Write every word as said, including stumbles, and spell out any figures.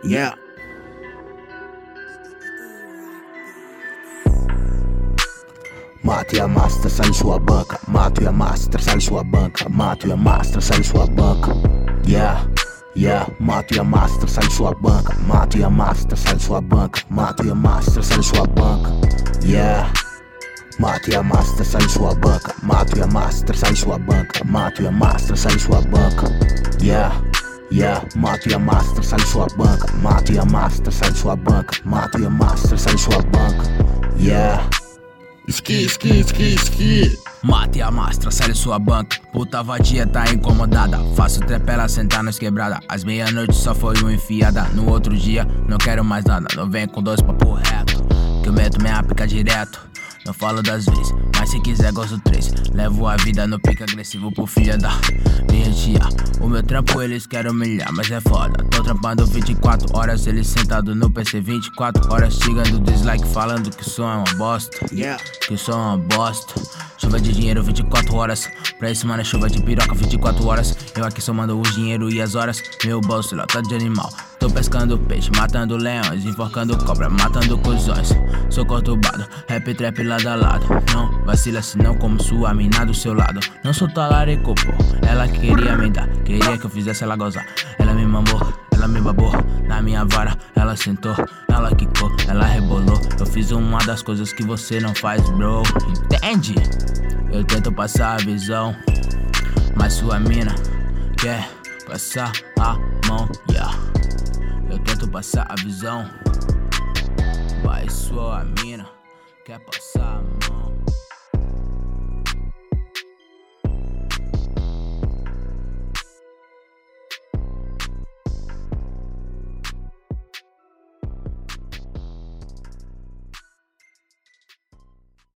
Yeah. Mato e a massa, sai de sua banca. Mato e a massa, sai de sua banca. Mato e a massa, sai de sua banca. Yeah, yeah. Mato e a massa, sai de sua banca. Mato e a massa, sai de sua banca. Mato e a massa, sai de sua banca. Yeah. Mato e a massa, sai de sua banca. Mato e a massa, sai de sua banca. Mato e a massa, sai de sua banca. Yeah, yeah. Mato e a massa, sai de sua banca. Mato e a massa, sai de sua banca. Mato e a massa, sai de sua banca. Yeah. Ski, ski, ski, ski. Mata e amastra, sai de sua banca. Puta vadia tá incomodada. Faço trepela sentar nas quebradas. Às meia-noite só foi uma enfiada. No outro dia não quero mais nada. Não vem com dois papo reto, que eu meto minha pica direto. Não falo das vezes, mas se quiser gosto três. Levo a vida no pique agressivo pro filho da minha tia. O meu trampo eles querem humilhar, mas é foda. Tô trampando vinte e quatro horas, eles sentado no P C vinte e quatro horas. Chegando dislike falando que o som é uma bosta. Yeah. Que o som é uma bosta. Chuva de dinheiro vinte e quatro horas. Pra esse mano é chuva de piroca vinte e quatro horas. Eu aqui somando o dinheiro e as horas. Meu bolso lota de animal. Tô pescando peixe, matando leões, enforcando cobra, matando cuzões. Sou conturbado, rap trap lado a lado. Não vacila senão como sua mina do seu lado. Não sou talarico, pô. Ela queria me dar, queria que eu fizesse ela gozar. Ela me mamou, ela me babou. Na minha vara, ela sentou, ela quicou, ela rebolou. Eu fiz uma das coisas que você não faz, bro. Entende? Eu tento passar a visão, mas sua mina quer passar a mão, yeah. Eu tento passar a visão, mas sua mina quer passar a mão.